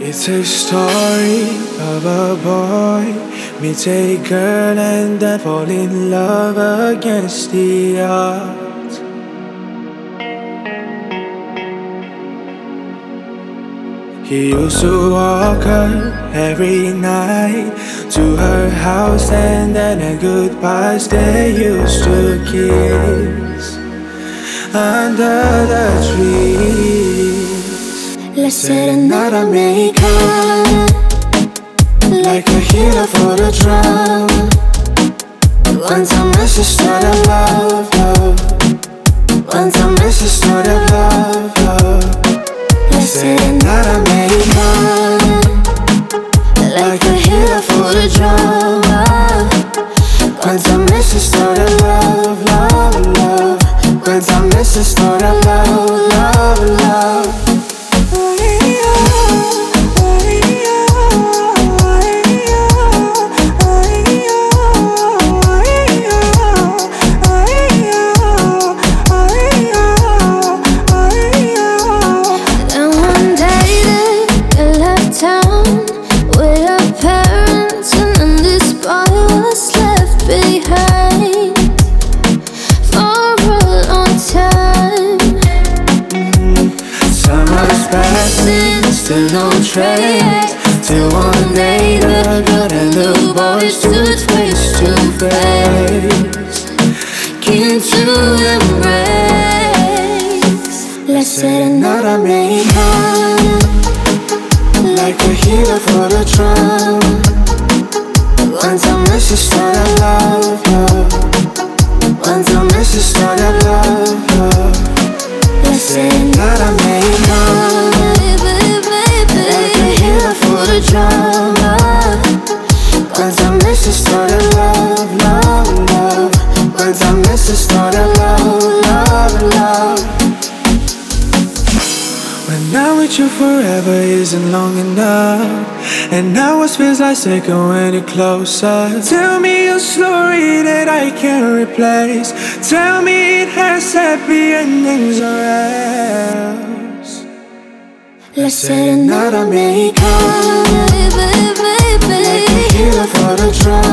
It's a story of a boy meets a girl and then fall in love against the odds. He used to walk her every night to her house, and then at goodbyes they used to kiss under the trees. La serenata americana, like a healer for the drum. One time let's just start a love, love. One time let's just start a love, love. la serenata Serenata americana, like a healer for the drama. one time let's just start a love, love, love. One time let's just start a love, love, love. Then one day they left town with her parents, and then this boy was left behind for a long time. Summer's passing, still no trace. Till one day the girl and the boy stood face to face, keen to embrace. La serenata Serenata americana, like a healer for the drum. One time let's just start a love, love. One time let's just start a love, love. la Serenata americana, like a healer for the drama. One time let's just start a love, love, love. One time let's just start a love, love, love. When I'm with you forever isn't long enough, and now it feels like second when you're closer. Tell me a story that I can't replace. Tell me it has happy endings or else. La serenata Serenata americana, like a healer for the drum.